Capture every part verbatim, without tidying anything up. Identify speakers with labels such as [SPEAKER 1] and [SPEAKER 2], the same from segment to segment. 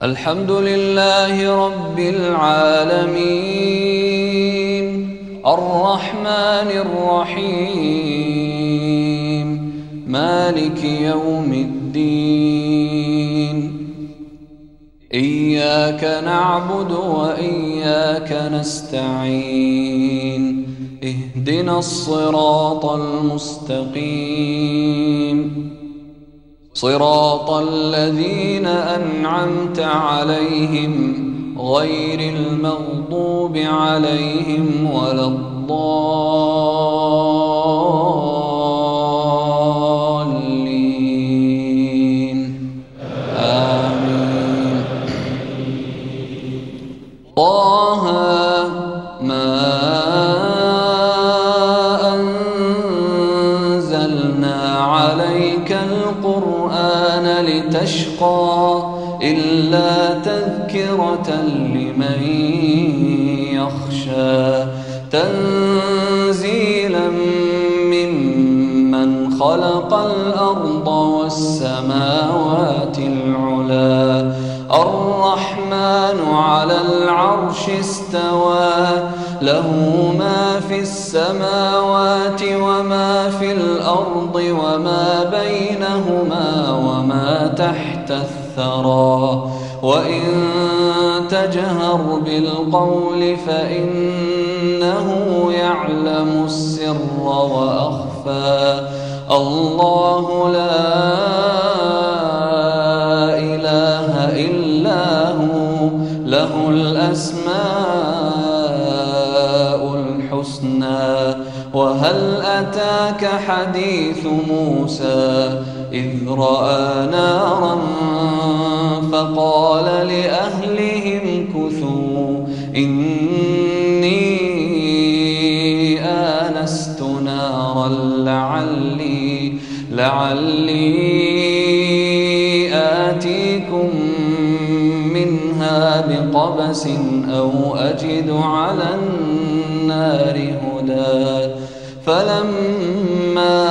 [SPEAKER 1] الحمد لله رب العالمين الرحمن الرحيم مالك يوم الدين إياك نعبد وإياك نستعين اهدنا الصراط المستقيم صراط الذين أنعمت عليهم غير المغضوب عليهم ولا الضالين آمين. طه ما أنزلنا عليك القرآن لتشقى إلا تذكرة لمن يخشى تنزيلا ممن خلق الأرض والسماوات العلى الرحمن على العرش استوى له ما في السماوات وما في الأرض وما بينهما وما تحت الثرى وإن تجهر بالقول فإنه يعلم السر وأخفى الله لا إله إلا هو له الأسماء الحسنى. وهل أتاك حديث موسى إذ رأى نارا فقال لأهلهم كثوا إني آنست نارا لعلي لعلي آتيكم منها بقبس أو أجد على النار هدى فلما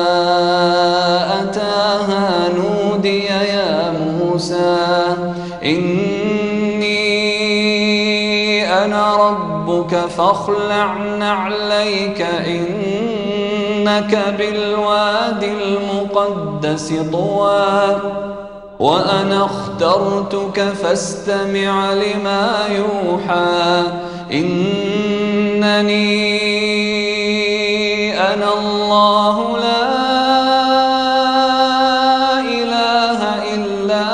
[SPEAKER 1] أتاها نودي يا موسى إني أنا ربك فاخلع نعليك إنك بالوادي المقدس طوى وأنا اخترتك فاستمع لما يوحى إنني أنا الله لا إله إلا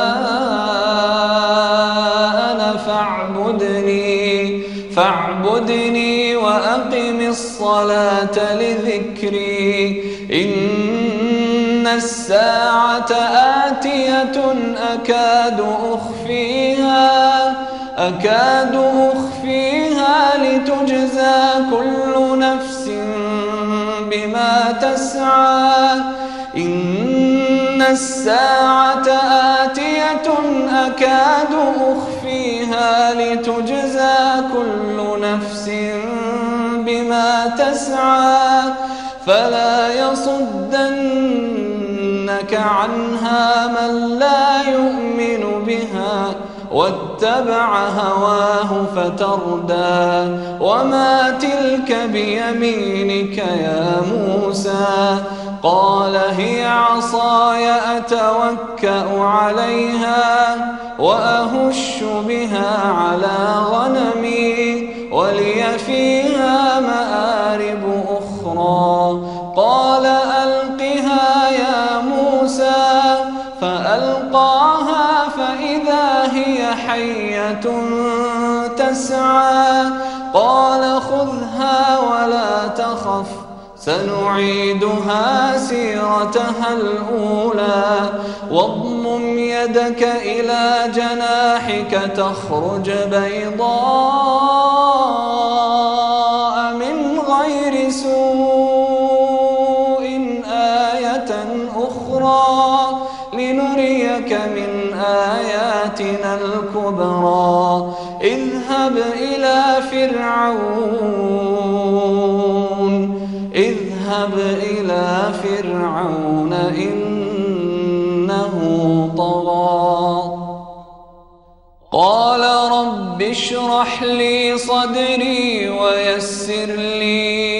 [SPEAKER 1] أنا فاعبدني فاعبدني وأقم الصلاة لذكري إن الساعة آتية أكاد أخفيها أكاد أخفيها لتجزى كل نفس بما تسعى إن الساعة آتية أكاد أخفيها لتجزى كل نفس بما تسعى فلا يصدنك عنها من لا يؤمن بها واتبع هواه فتردى وما تلك بيمينك يا موسى قال هي عصاي أتوكأ عليها وأهش بها على غنمي ولي فيها مآرب أخرى قال ألقها يا موسى فألقاها فإذا هي حية تسعى قال خذها ولا تخف سنعيدها سيرتها الأولى واضمم يدك إلى جناحك تخرج بيضاء من غير سوء آية أخرى لنريك من آياتنا الكبرى اذهب إلى فرعون اذهب إلى فرعون إنه طغى قال رب اشرح لي صدري ويسر لي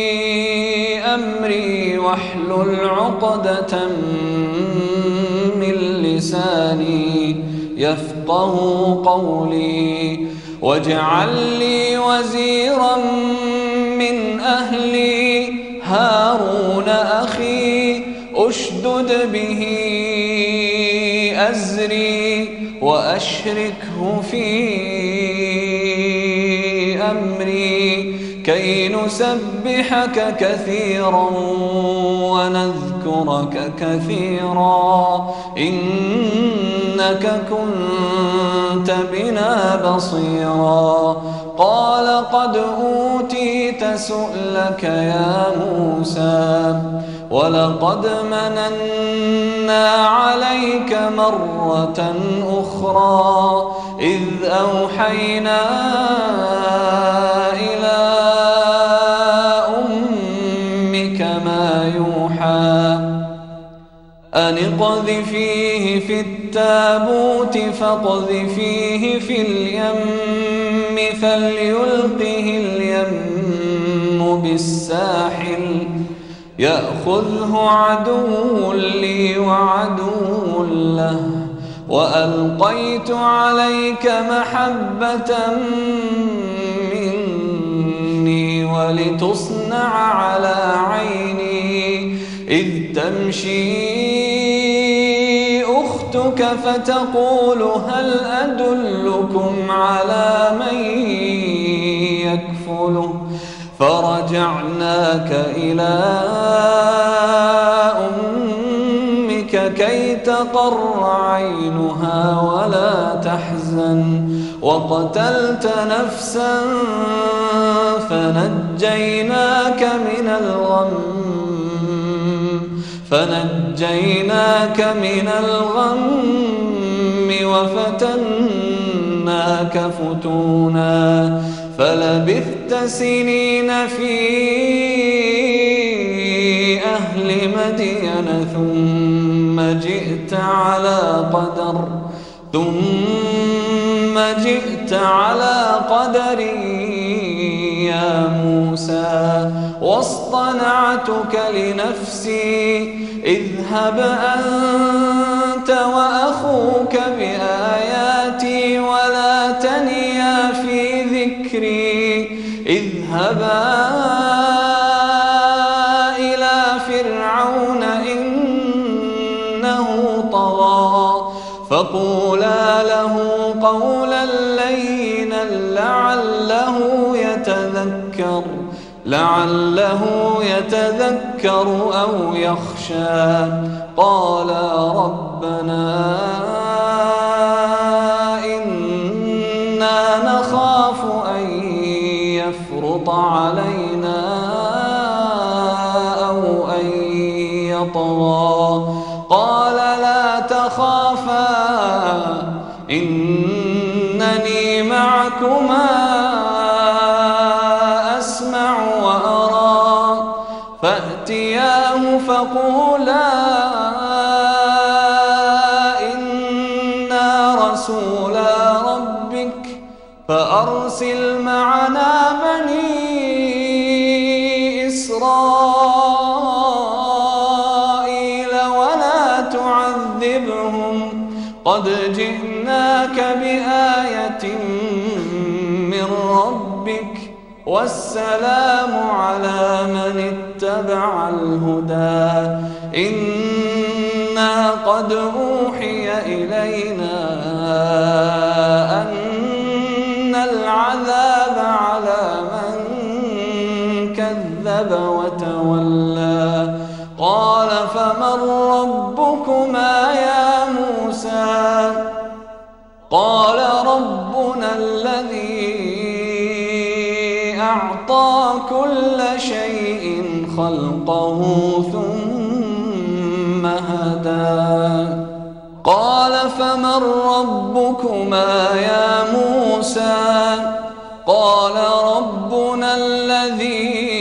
[SPEAKER 1] أمري واحلل عقدة من لساني يفقه قولي واجعل لي وزيرا من أهلي هارون أخي أشدد به أزري وأشركه في أمري كي نسبحك كثيرا ونذكرك كثيرا إنك كنت بنا بصيرا قال قد أوتيت سؤلك يا موسى ولقد مننا عليك مرة أخرى إذ أوحينا إلى أمك ما يوحى أن اقذفيه في التابوت فاقذفيه في اليم فليلقه اليم بالساحل يأخذه عدو لي وعدو له وألقيت عليك محبة مني ولتصنع على عيني إذ تمشي أختك فتقول هل أدلكم على من يكفله فرجعناك إلى أمك كي تقر عينها ولا تحزن وقتلت نفسا فنجيناك من الغم فنجيناك من الغم وفتناك فتونا فلبثت سنين في أهل مدين ثم جئت على قدر ثم جئت على قدر يا موسى واصطنعتك لنفسي اذهب أنت وأخوك بآياتي ولا تنيا في ذكري اذهبا إلى فرعون إنه طغى فقولا له قولا لينا لعله يتذكر لعله يتذكر أو يخشى قالا ربنا إنا نخاف أن يفرط علينا أو أن يطغى قال لا تخافا إنني معكما أسمع وأرى فأتياه فقولا إنا رسولا ربك فأرسل معنا بني إسرائيل ولا تعذبهم قد جئناك بآية من ربك والسلام على من اتبع الهدى إنا قد أوحي إلينا أن العذاب على من كذب وتولى قال فمن ربكما يا موسى قال ربنا الذي أعطى كل شيء خلقه ثم هدى قال فمن ربكما يا موسى قال ربنا الذي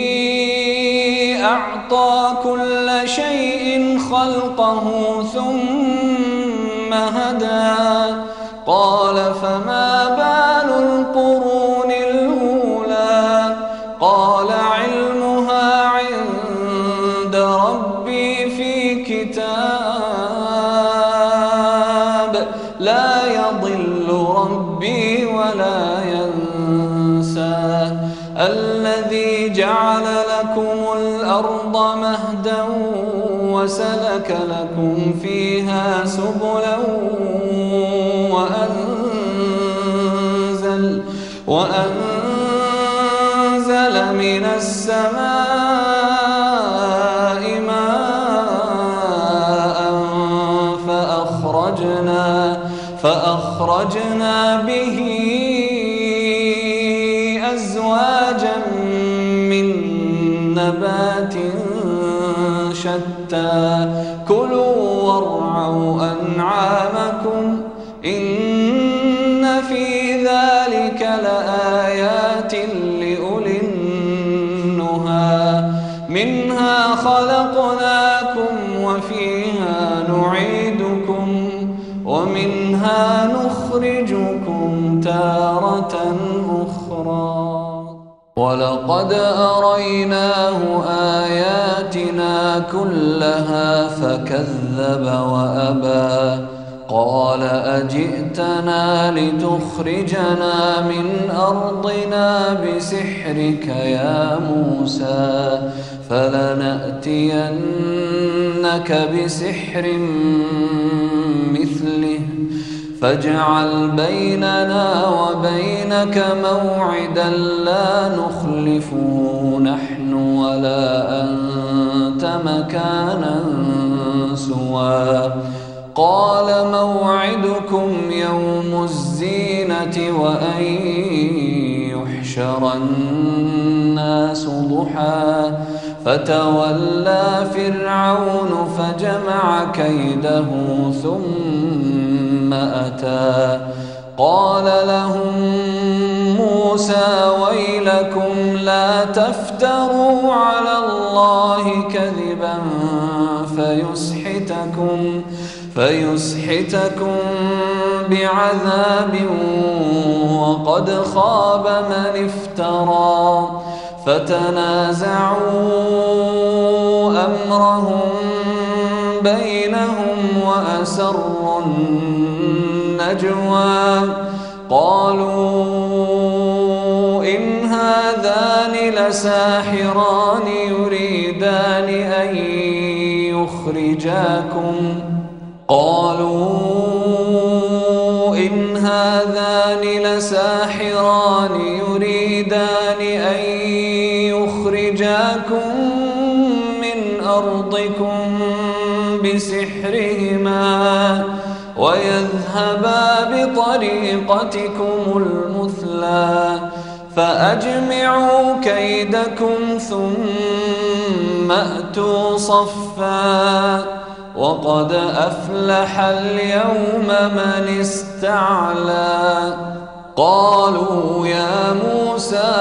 [SPEAKER 1] أعطى كل شيء خلقه ثم هدى قال فما بال القرون الأولى قال علمها عند ربي في كتاب لا يضل ربي ولا ينسى الذي جعل لكم الأرض مهدا وسلك لكم فيها سبلا وأنزل, وأنزل من السماء ماء فأخرجنا, فأخرجنا به أزواجا من نبات شتى كلوا وارعوا أنعامكم إن في ذلك لآيات لأولي النهى منها خلقناكم وفيها نعيدكم ومنها نخرجكم تارة أخرى ولقد أريناه آياتنا كلها فكذب وأبى قال أجئتنا لتخرجنا من أرضنا بسحرك يا موسى فلنأتينك بسحر مثله فاجعل بيننا وبينك موعدا لا نخلفه نحن ولا أنت مكانا سوى قال موعدكم يوم الزينة وأن يحشر الناس ضحى فتولى فرعون فجمع كيده ثم أتى قال لهم موسى ويلكم لا تفتروا على الله كذبا فيسحتكم فيسحتكم بعذاب وقد خاب من افترى فتنازعوا أمرهم بينهم وأسروا النجوى قالوا إن هذان لساحران يريدان أن يخرجاكم قالوا إن هذان لساحران يريدان أن يخرجاكم من أرضكم بسحرهما ويذهبا بطريقتكم المثلى فأجمعوا كيدكم ثم أتوا صفا وقد أفلح اليوم من استعلى قالوا يا موسى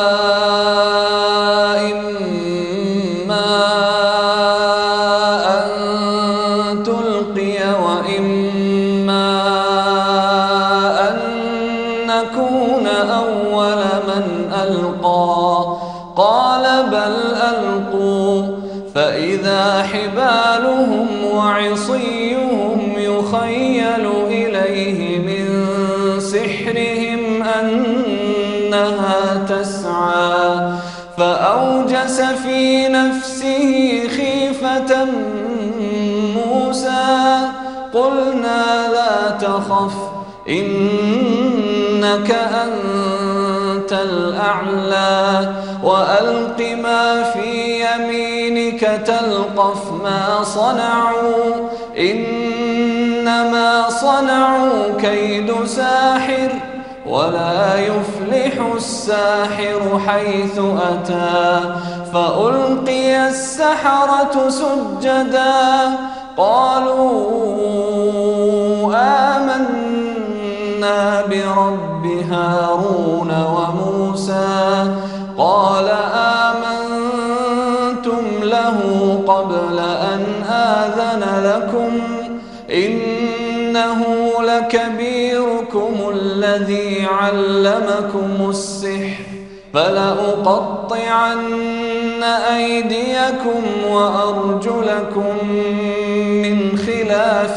[SPEAKER 1] إما أن تلقي وإما أن نكون أول من ألقى قال بل ألقوا فإذا حبالهم وعصيهم يخيل إليه من سحرهم أنها تسعى فأوجس في نفسه خيفة موسى قلنا لا تخف إنك أنت الأعلى وألق ما في يمينك تلقف ما صنعوا إنما صنعوا كيد ساحر ولا يفلح الساحر حيث أتى فألقي السحرة سجدا قالوا آمنا برب هارون وموسى قال آمنتم له قبل أن آذن لكم إنه لكبيركم ربكم الذي علمكم السحر فلأقطعن أيديكم وأرجلكم من خلاف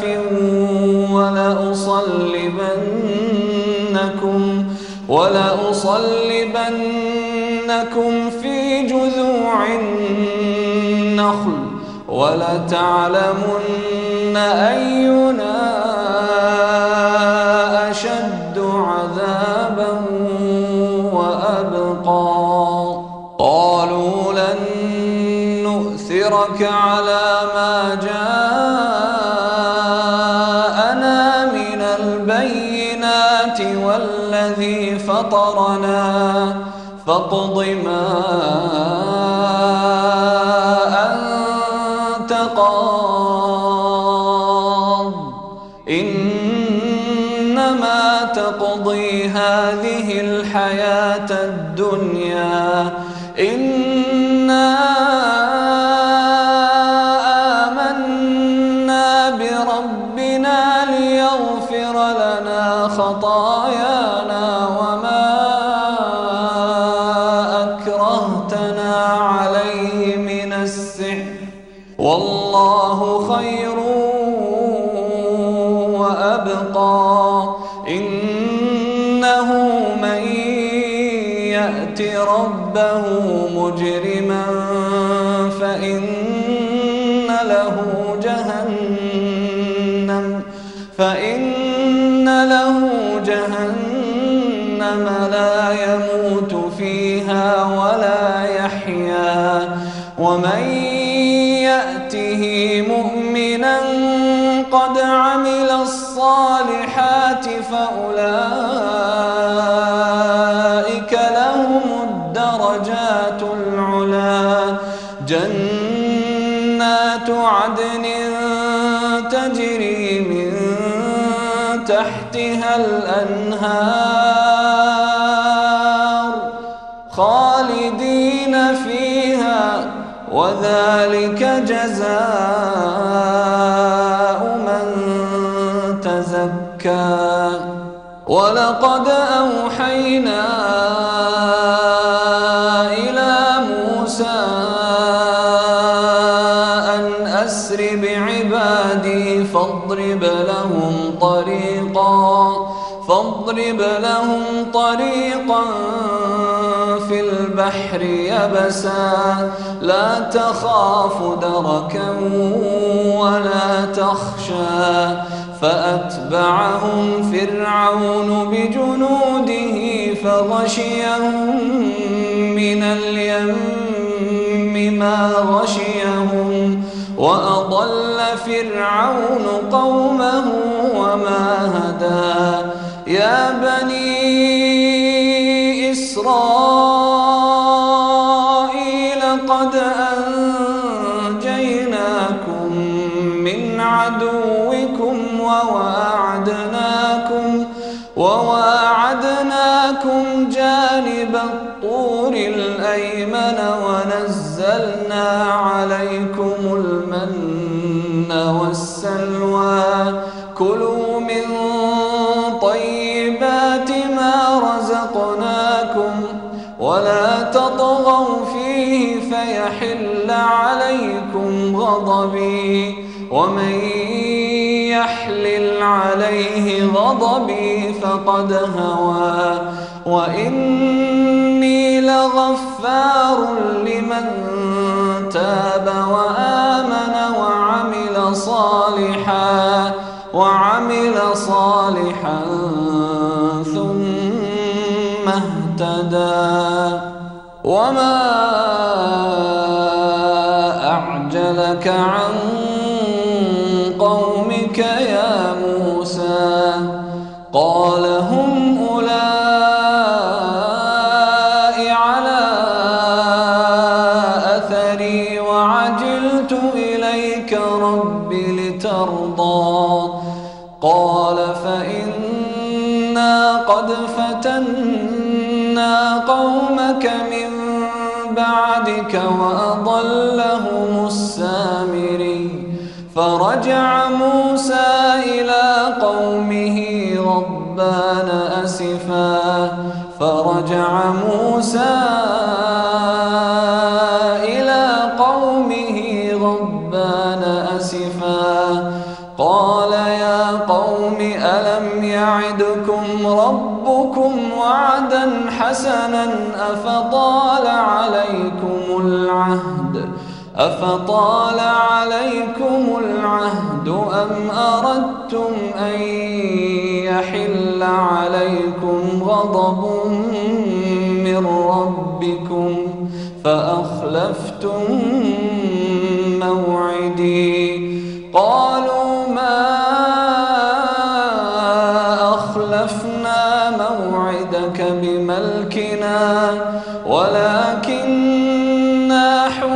[SPEAKER 1] ولأصلبنكم ولأصلبنكم في جذوع النخل ولتعلمن أينا أشد عذابا وأبقى. قالوا لن نؤثرك على ما جاءنا من البينات والذي فطرنا فاقض ما أنت قاض إنما تقضي هذه الحياة الدنيا إنا آمنا بربنا ليغفر لنا خطايانا وما أكرهتنا عليه من السحر والله خير وأبقى. إنه من يأت ربه مجرما فإن له جهنم فإن له جهنم لا يموت فيها ولا يحيا ومن يأته مؤمنا قد عمل الصالحات فأولئك لهم الدرجات العلى جنات عدن تجري من تحتها الأنهار خالدين فيها وذلك جزاء من تزكى. ولقد أوحينا إلى موسى أن أسر بعبادي فاضرب لهم طريقا فاضرب لهم طريقا في البحر يبسا لا تخاف دركا ولا تخشى فأتبعهم فرعون بجنوده فغشيهم من اليم ما غشيهم وأضل فرعون قومه وما هدى. يا بني إسرائيل قد أنجيناكم من عدوكم وواعدناكم وواعدناكم جانب الطور الأيمن ونزلنا عليكم المن والسلوى كلوا من طيبات ما رزقناكم ولا تطغوا فيه فيحل عليكم غضبي ومن يحلل عليه غضبي فقد هوى وإني لغفار لمن تاب وآمن وعمل صالحا وعمل صالحا ثم اهتدى. وما أعجلك عن قومك يا موسى قال هم أولئك على أثري وعجلت إليك رب لترضى قال فإنا قد فتنا قومك من بعدك وأضلهم السامري فرجع موسى إلى قومه غضبان غضبان أسفا فرجع موسى إلى قومه غضبان أسفا قال يا قوم ألم يعدكم ربكم وعدا حسنا أفطال عليكم العهد أفطال عليكم العهد أم أردتم أن يحل عليكم غضب من ربكم فأخلفتم موعدي قالوا ما أخلفنا موعدك بملكنا ولكننا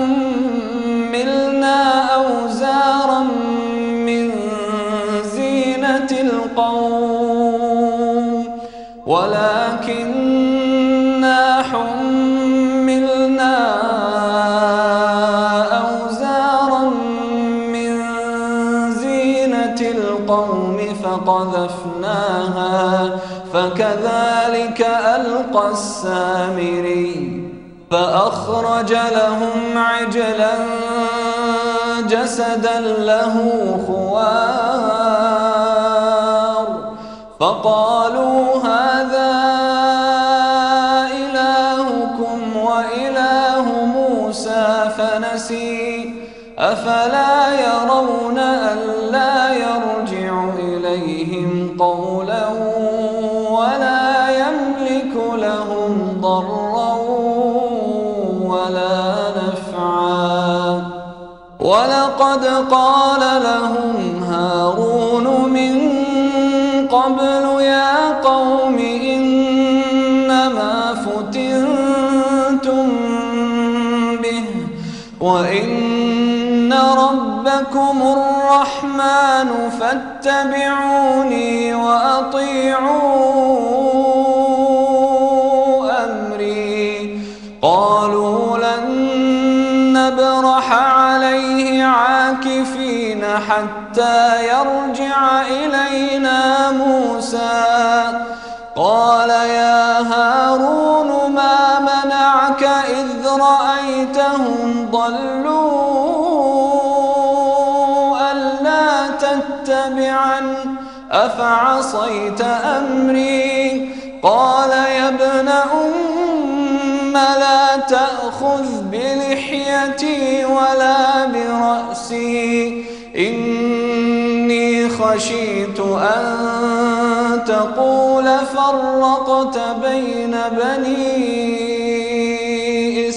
[SPEAKER 1] حملنا أوزارا من زينة القوم ولكننا حملنا أوزارا من زينة القوم فقذفناها فكذلك ألقى السامري فأخرج لهم عجلا جسدا له خوار فقالوا هذا إلهكم وإله موسى فنسي أفلا يرون ألا يرجع إليهم قولا ولا يملك لهم ضرا ولا نفعا ولقد قال لهم هارون من قبل يا قوم إنما فتنتم به وإن ربكم الرحمن فاتبعوني وأطيعوا أمري قالوا لن نبرح عليه عاكفين حتى يرجع إلينا موسى قال يا هارون ما منعك إذ رأيتهم ضلوا ألا تتبعن أفعصيت أمري قال يا ابن أم لا تأخذ بلحيتي ولا برأسي إني خشيت أن تقول فرقت بين بني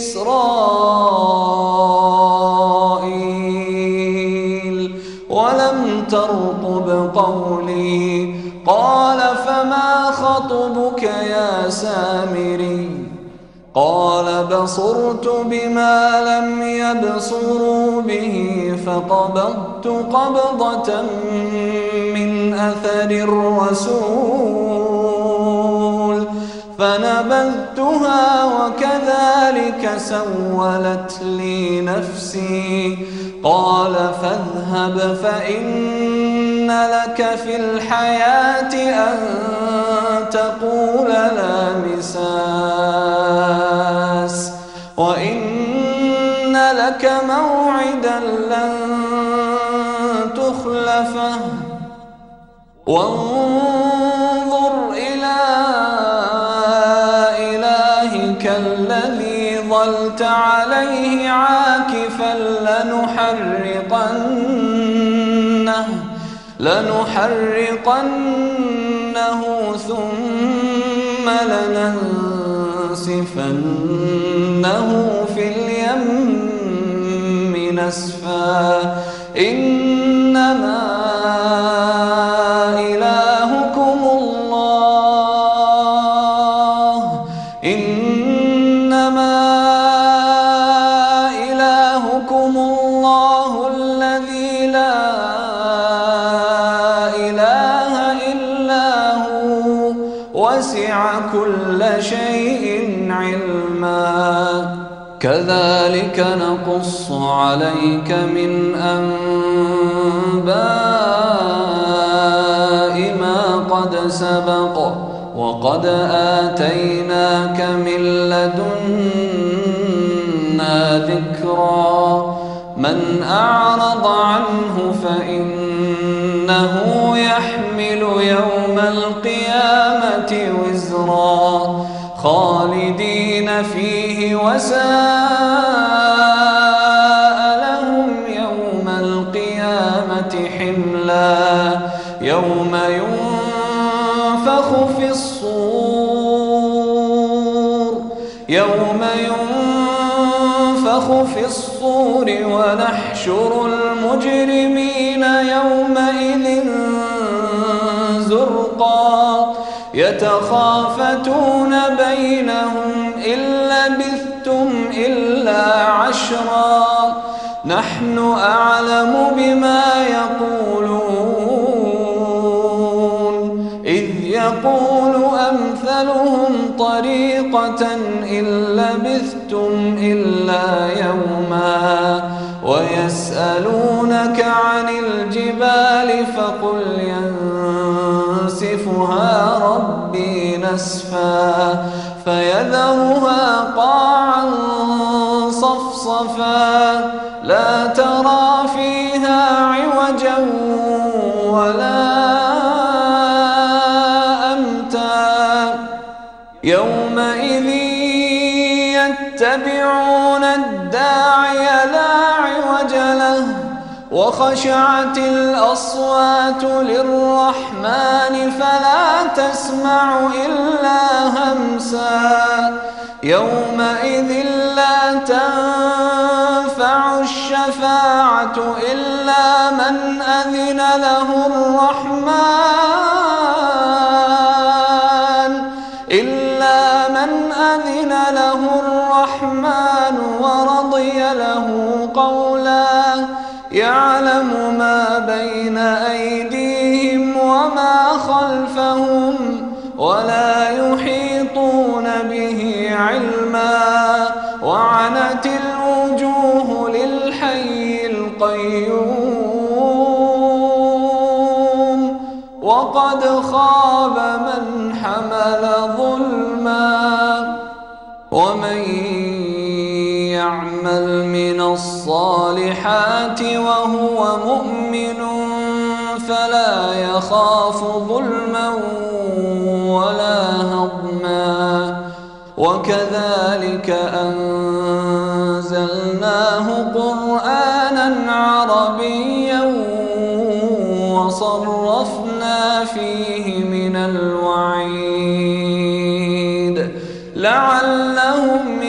[SPEAKER 1] إسرائيل ولم ترقب قولي قال فما خطبك يا سامري قال بصرت بما لم يبصروا به فقبضت قبضة من أثر الرسول فنبذتها وكذلك سولت لي نفسي قال فاذهب فإن لك في الحياة أن تقول لا مساس وإن لك موعدا لن تخلفه وانظر إلى إلهك الذي ظلت عليه عاكفا لنحرقنه لنحرقنه ثم لننسفنه في اليم نسفا إنما إلهكم الله إنما إلهكم الله الذي لا إله إلا هو وسع كل شيء علما كذلك نقص عليك من أنباء ما قد سبق وقد آتيناك من لدنا ذكرا من أعرض عنه فإنه يحمل يوم القيامة وزرا خالدين فيه وساء لهم يوم القيامة حملا يوم ينفخ في الصور يوم ينفخ في الصور ونحشر المجرمين يومئذ زرقا يتخافتون بينهم إن لبثتم إلا عشرا نحن أعلم بما يقولون إذ يقول أمثلهم طريقة إن لبثتم إلا يوما ويسألونك عن الجبال فقل ينسفها ربي نسفا فيذرها قاعا صفصفا لا ترى فيها عوجا ولا أمتا يومئذ يتبعون الداعي لا عوج له وخشعت الأصوات للرحمن فلا تسمع إلا همسا يومئذ لا تنفع الشفاعة إلا من أذن له الرحمن إلا من أذن له الرحمن ورضي له قولا يعلم ما بين أيديهم وما خلفهم ولا يحيطون به علما وعنت الوجوه للحي القيوم وقد خاب من حمل ظلما ومن يعمل من الصالحات وهو مؤمن فلا يخاف ظلما ولا هضما وكذلك أنزلناه قرآنا عربيا وصرفنا فيه من الوعيد لعلهم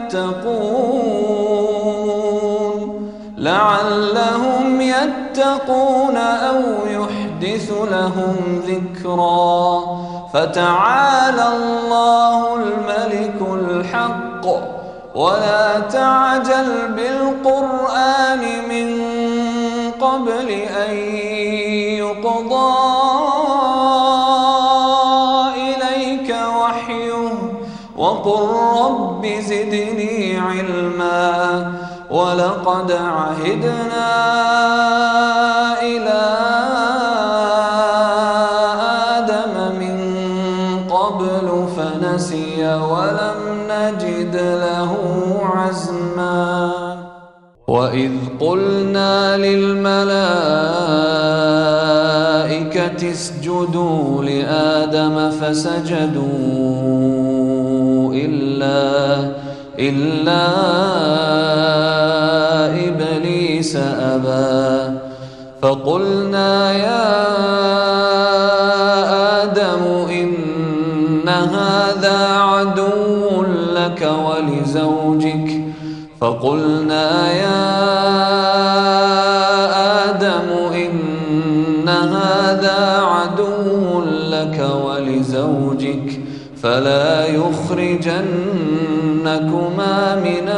[SPEAKER 1] يتقون لعلهم يتقون أو يحدث لهم ذكرا فتعالى الله الملك الحق ولا تعجل بالقرآن من قبل أن يقضى إليك وحيه وقل رب زدني علما ولقد عهدنا إلى آدم من قبل فنسي ولم نجد له عزما وإذ قلنا للملائكة اسجدوا لآدم فسجدوا إلا إلا إبليس أبى فقلنا يا آدم إن هذا عدو لك ولزوجك فقلنا يا آدم إن هذا عدو لك ولزوجك فلا يخرجنكما من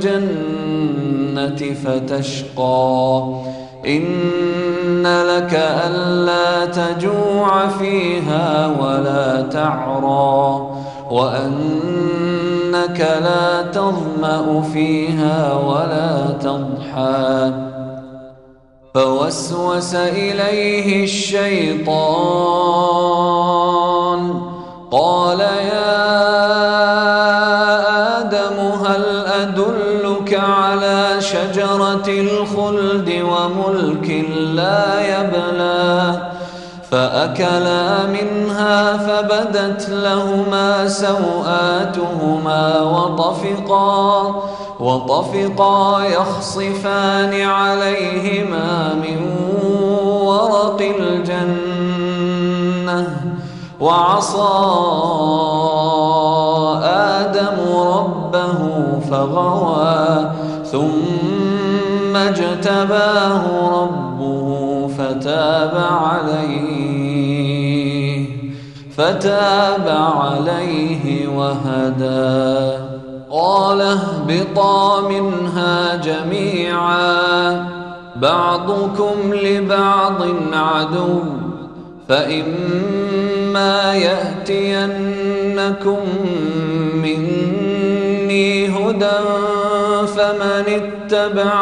[SPEAKER 1] الجنة فتشقى إن لك ألا تجوع فيها ولا تعرى وأنك لا تظمأ فيها ولا تضحى فوسوس إليه الشيطان قال يا آدم هل أدلك على شجرة الخلد وملك لا يبلى فأكلا منها فبدت لهما سوآتهما وطفقا وطفقا يخصفان عليهما من ورق الجنة وعصى آدم ربه فغوى ثم اجتباه ربه فتاب عليه فتاب عليه وهدى قال اهبطا منها جميعا بعضكم لبعض عدو فإما يأتينكم مني هدى فمن اتبع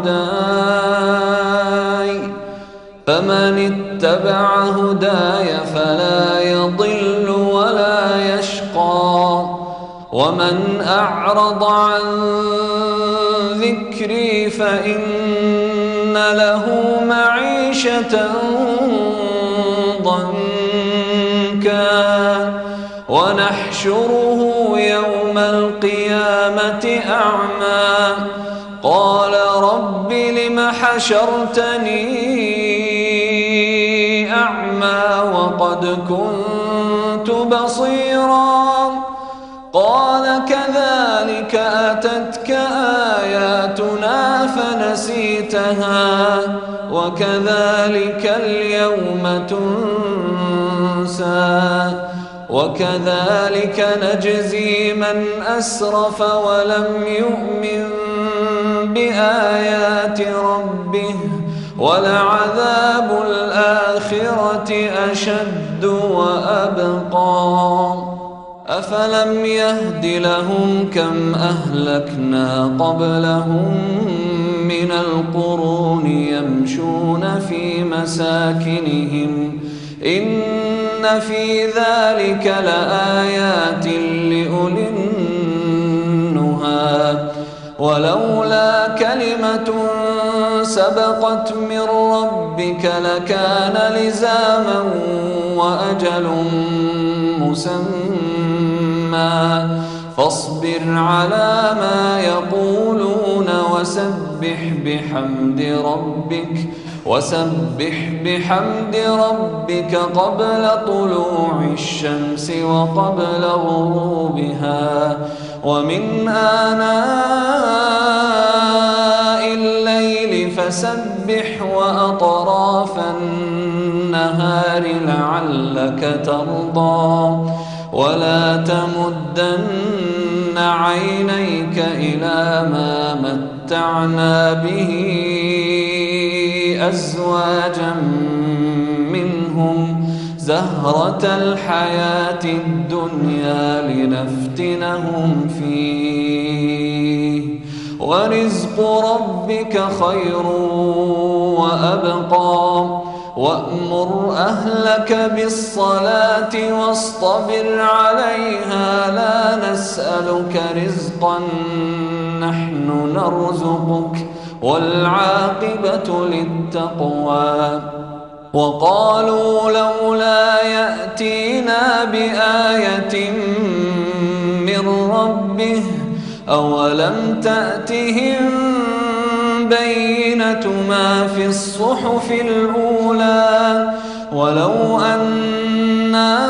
[SPEAKER 1] هداي فمن اتبع هداي فلا يضل ولا يشقى ومن أعرض عن ذكري فإن له معيشة ضنكا ونحشره يوم القيامة أعمى قال رب لم حشرتني أعمى وقد كنت بصيرا قال كذلك أتتك آياتنا فنسيتها وكذلك اليوم تنسى وكذلك نجزي من أسرف ولم يؤمن بآيات ربه ولعذاب الآخرة أشد وأبقى أفلم يهد لهم كم أهلكنا قبلهم من القرون يمشون في مساكنهم إن في ذلك لآيات لأولي النهى ولولا كلمة سبقت من ربك لكان لزاما وأجل مسمى فاصبر على ما يقولون وسبح بحمد ربك وسبح بحمد ربك قبل طلوع الشمس وقبل غروبها ومن آناء الليل فسبح وأطراف النهار لعلك ترضى ولا تمدن عينيك إلى ما متعنا به أزواجا منهم زهرة الحياة الدنيا لنفتنهم فيه ورزق ربك خير وأبقى وأمر أهلك بالصلاة واصطبر عليها لا نسألك رزقا نحن نرزقك والعاقبة للتقوى وقالوا لولا يأتينا بآية من ربه أولم تأتهم بينة ما في الصحف الأولى ولو أنا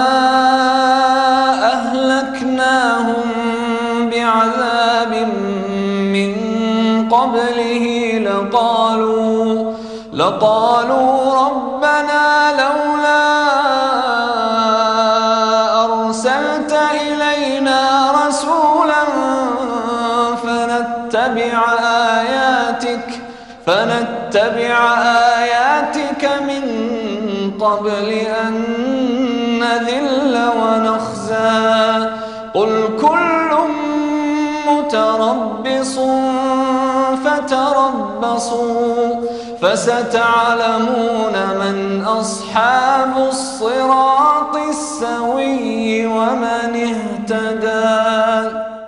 [SPEAKER 1] أهلكناهم بعذاب من قبله لقالوا لقالوا ربنا لولا أرسلت إلينا رسولا فنتبع آياتك فنتبع آياتك من قبل أن نذل ونخزى قل كل متربص فتربصوا فستعلمون من أصحاب الصراط السوي ومن اهتدى.